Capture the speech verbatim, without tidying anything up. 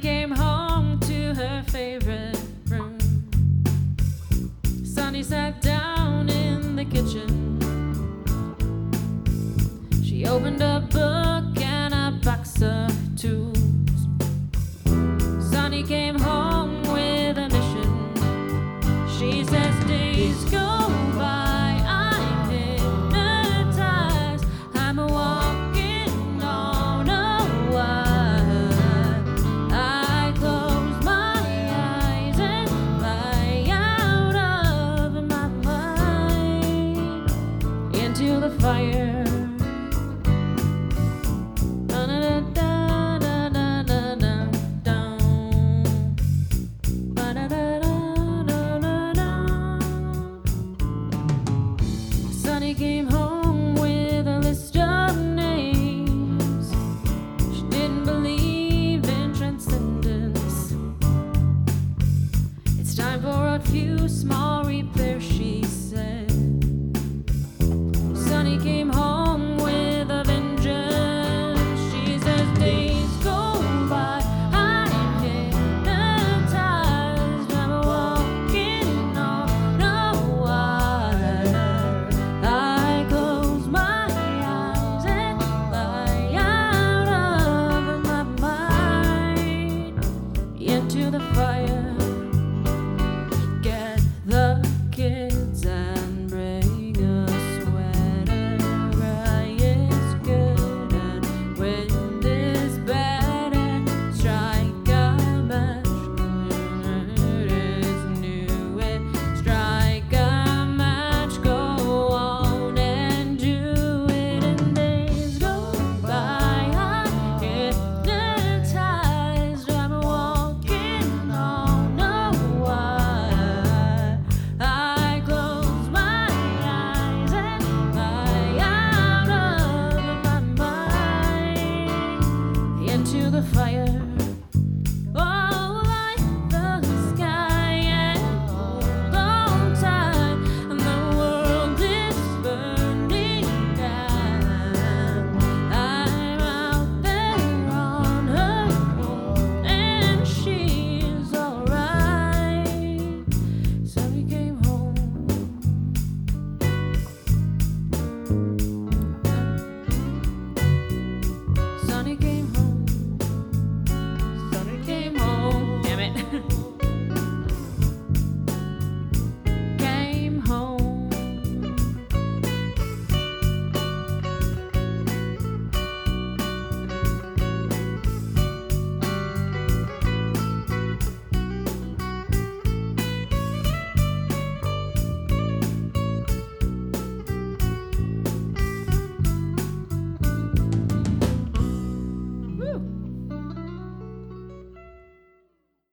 came home to her favorite room. Sunny sat down in the kitchen. She opened a book and a box of tools. Sunny came home with a mission. She says days go by, I'm hypnotized, I'm walking on a wire. I close my eyes and fly out of my mind into the fire.